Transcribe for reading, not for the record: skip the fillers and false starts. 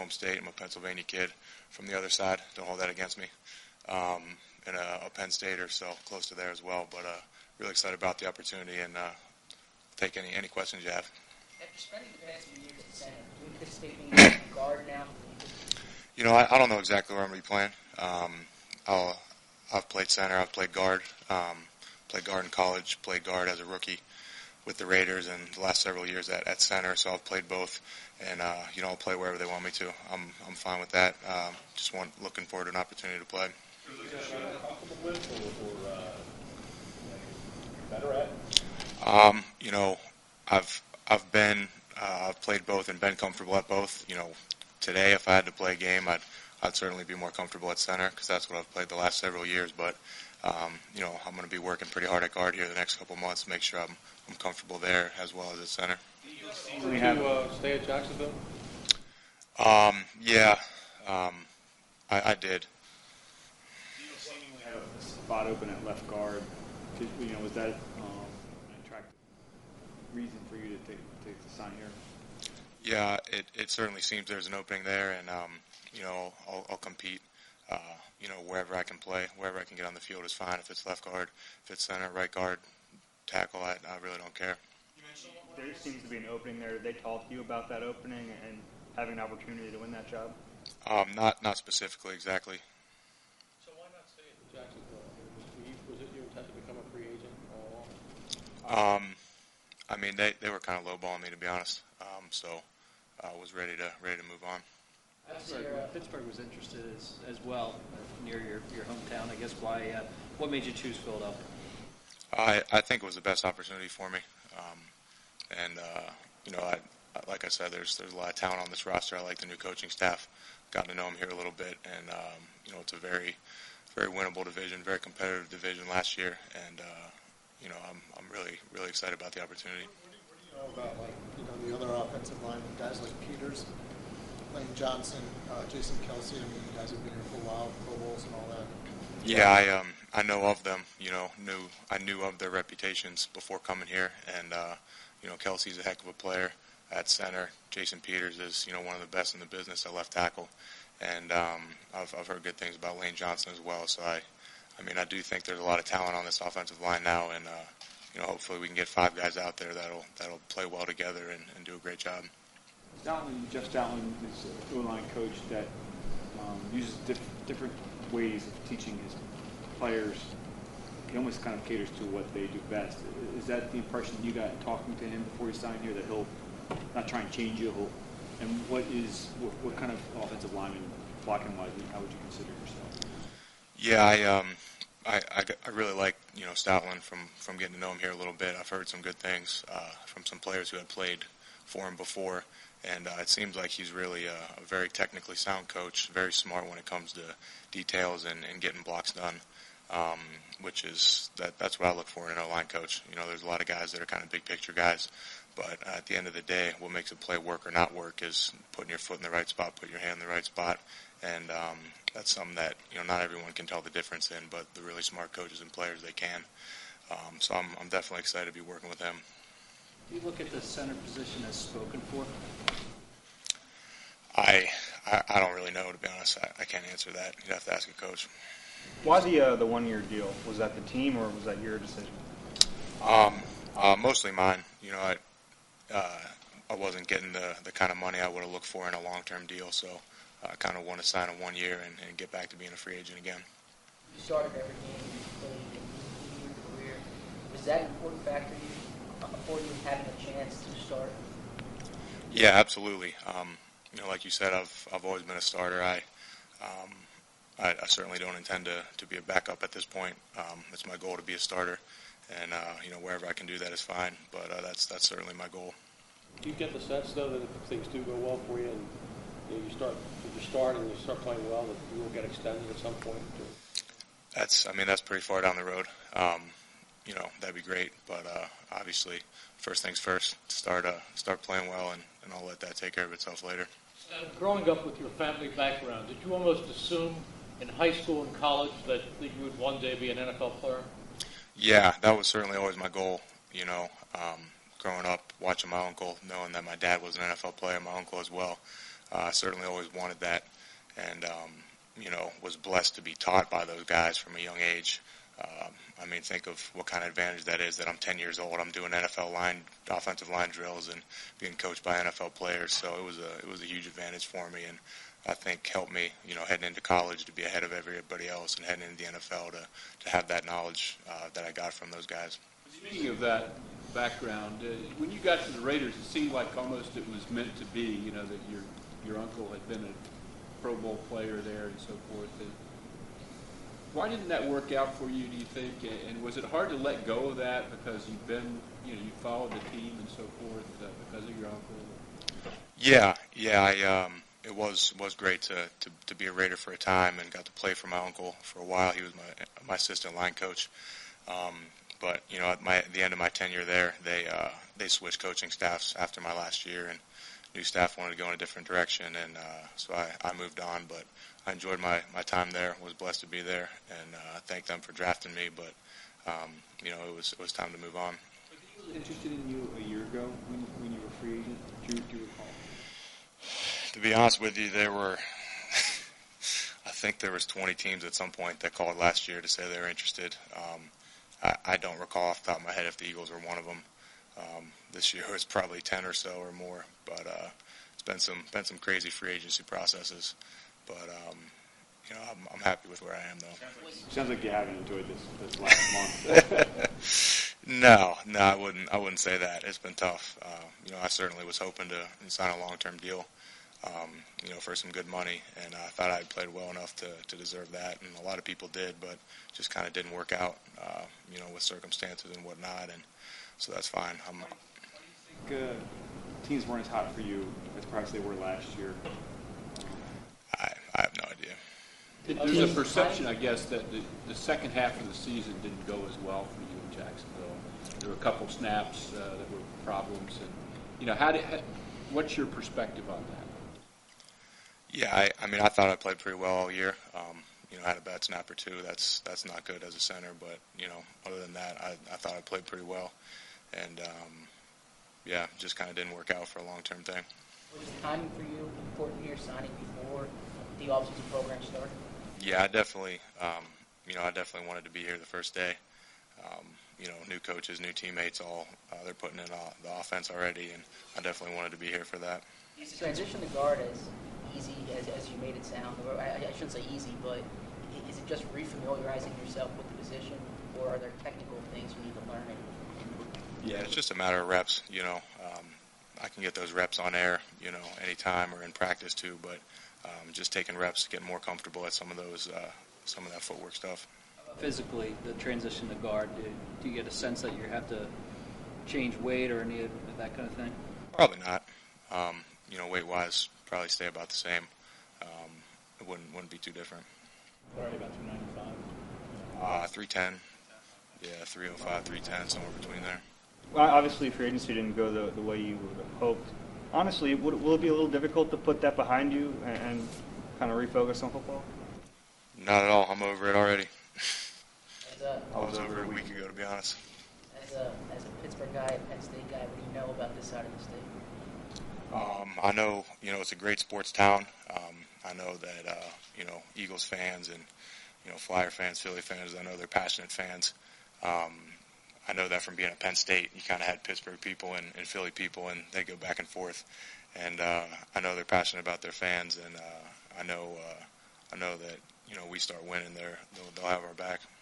home state. I'm a Pennsylvania kid from the other side. Don't hold that against me. And a Penn Stater, so close to there as well. But really excited about the opportunity and take any questions you have. After spending the past few years at center, do you anticipate being a guard now? You know, I don't know exactly where I'm going to be playing. I've played center. I've played guard. Played guard in college. Played guard as a rookie with the Raiders, and the last several years at center. So I've played both, and I'll play wherever they want me to. I'm fine with that. Just looking forward to an opportunity to play. Is that comfortable with or better at? I've played both and been comfortable at both. You know, today if I had to play a game, I'd certainly be more comfortable at center because that's what I've played the last several years. But I'm going to be working pretty hard at guard here the next couple months to make sure I'm comfortable there as well as at center. Do you have to stay at Jacksonville? Yeah, I did. You seemingly have a spot open at left guard. Was that an attractive reason for you to sign here? Yeah, it certainly seems there's an opening there, and I'll compete. Wherever I can play, wherever I can get on the field is fine. If it's left guard, if it's center, right guard, tackle, I really don't care. You mentioned there seems to be an opening there. Did they talk to you about that opening and having an opportunity to win that job? Not specifically, exactly. So why not stay at Jacksonville? Was it your intent to become a free agent all along? I mean, they were kind of lowballing me, to be honest. So I was ready to move on. Pittsburgh was interested as well, near your hometown. I guess what made you choose Philadelphia? I think it was the best opportunity for me. Like I said, there's a lot of talent on this roster. I like the new coaching staff. Got to know them here a little bit, and it's a very, very winnable division, very competitive division last year, and I'm really, really excited about the opportunity. What do you know about the other offensive line, guys like Peters, Lane Johnson, Jason Kelsey? I mean, you guys have been here for a while, Pro Bowls and all that. Yeah, I know of them. I knew of their reputations before coming here, and Kelsey's a heck of a player at center. Jason Peters is one of the best in the business at left tackle, and I've heard good things about Lane Johnson as well. So I do think there's a lot of talent on this offensive line now, and hopefully we can get 5 guys out there that'll play well together and do a great job. Jeff Stoutland is an O-line coach that uses different ways of teaching his players. He almost kind of caters to what they do best. Is that the impression you got talking to him before you signed here, that he'll not try and change you? And what kind of offensive lineman, blocking wise, how would you consider yourself? Yeah, I really like Stoutland from getting to know him here a little bit. I've heard some good things from some players who had played for him before, and it seems like he's really a very technically sound coach, very smart when it comes to details and getting blocks done, that's what I look for in an O-line coach. There's a lot of guys that are kind of big picture guys, but at the end of the day, what makes a play work or not work is putting your foot in the right spot, putting your hand in the right spot, and that's something that not everyone can tell the difference in, but the really smart coaches and players, they can. So I'm definitely excited to be working with him. Do you look at the center position as spoken for? I don't really know, to be honest. I can't answer that. You'd have to ask a coach. Why the 1-year deal? Was that the team or was that your decision? Mostly mine. I wasn't getting the kind of money I would have looked for in a long-term deal, so I kind of want to sign a 1 year and get back to being a free agent again. You started every game you played in your career. Was that an important factor for you having a chance to start? Yeah, absolutely. Like you said, I've always been a starter. I certainly don't intend to be a backup at this point. It's my goal to be a starter, and wherever I can do that is fine. But that's certainly my goal. Do you get the sense though that if things do go well for you and you start and you start playing well, that you will get extended at some point? That's pretty far down the road. That'd be great, but obviously, first things first. Start playing well, and I'll let that take care of itself later. Growing up with your family background, did you almost assume in high school and college that you would one day be an NFL player? Yeah, that was certainly always my goal. Growing up, watching my uncle, knowing that my dad was an NFL player, my uncle as well. I certainly always wanted that, and was blessed to be taught by those guys from a young age. I mean, think of what kind of advantage that is, that I'm 10 years old. I'm doing offensive line drills and being coached by NFL players. So it was a huge advantage for me, and I think helped me, heading into college to be ahead of everybody else, and heading into the NFL to have that knowledge that I got from those guys. Speaking of that background, when you got to the Raiders, it seemed like almost it was meant to be, that your uncle had been a Pro Bowl player there and so forth. Why didn't that work out for you, do you think? And was it hard to let go of that because you've been, you followed the team and so forth because of your uncle? Yeah. It was great to be a Raider for a time and got to play for my uncle for a while. He was my assistant line coach. But at the end of my tenure there, they switched coaching staffs after my last year, and new staff wanted to go in a different direction, and so I moved on. But I enjoyed my time there. Was blessed to be there, and thanked them for drafting me. But it was time to move on. Was the Eagles interested in you a year ago when you were a free agent? Do you recall? To be honest with you, I think there was 20 teams at some point that called last year to say they were interested. I don't recall off the top of my head if the Eagles were one of them. This year it was probably 10 or so or more, but it's been some crazy free agency processes. But I'm happy with where I am, though. Sounds like you haven't enjoyed this last month. No, I wouldn't say that. It's been tough. I certainly was hoping to sign a long-term deal, for some good money, and I thought I had played well enough to deserve that, and a lot of people did, but just kind of didn't work out, with circumstances and whatnot, and so that's fine. Why do you think teams weren't as hot for you as perhaps they were last year? I have no idea. There's a perception, I guess, that the second half of the season didn't go as well for you in Jacksonville. There were a couple snaps that were problems, and what's your perspective on that? Yeah, I thought I played pretty well all year. I had a bad snap or two. That's not good as a center, but other than that, I thought I played pretty well, and just kind of didn't work out for a long-term thing. Was timing for you important here, signing before the offseason program started? Yeah, I definitely wanted to be here the first day. New coaches, new teammates, they're putting in the offense already, and I definitely wanted to be here for that. Is the transition to guard as easy as you made it sound? Or I shouldn't say easy, but is it just refamiliarizing yourself with the position, or are there technical things you need to learn? Yeah, it's just a matter of reps. I can get those reps on air, anytime or in practice too, but just taking reps, getting more comfortable at some of that footwork stuff. Physically, the transition to guard, do you get a sense that you have to change weight or any of that kind of thing? Probably not. Weight-wise, probably stay about the same. It wouldn't be too different. Probably about 295. 310. Yeah, 305, 310, somewhere between there. Well, obviously, free agency didn't go the way you would have hoped. Honestly, will it be a little difficult to put that behind you and kind of refocus on football? Not at all. I'm over it already. I was over it a week ago, to be honest. As a Pittsburgh guy, a Penn State guy, what do you know about this side of the state? I know, it's a great sports town. I know that, Eagles fans and, Flyer fans, Philly fans, I know they're passionate fans. I know that from being at Penn State, you kind of had Pittsburgh people and Philly people, and they go back and forth. And I know they're passionate about their fans, and I know that, we start winning, they'll have our back.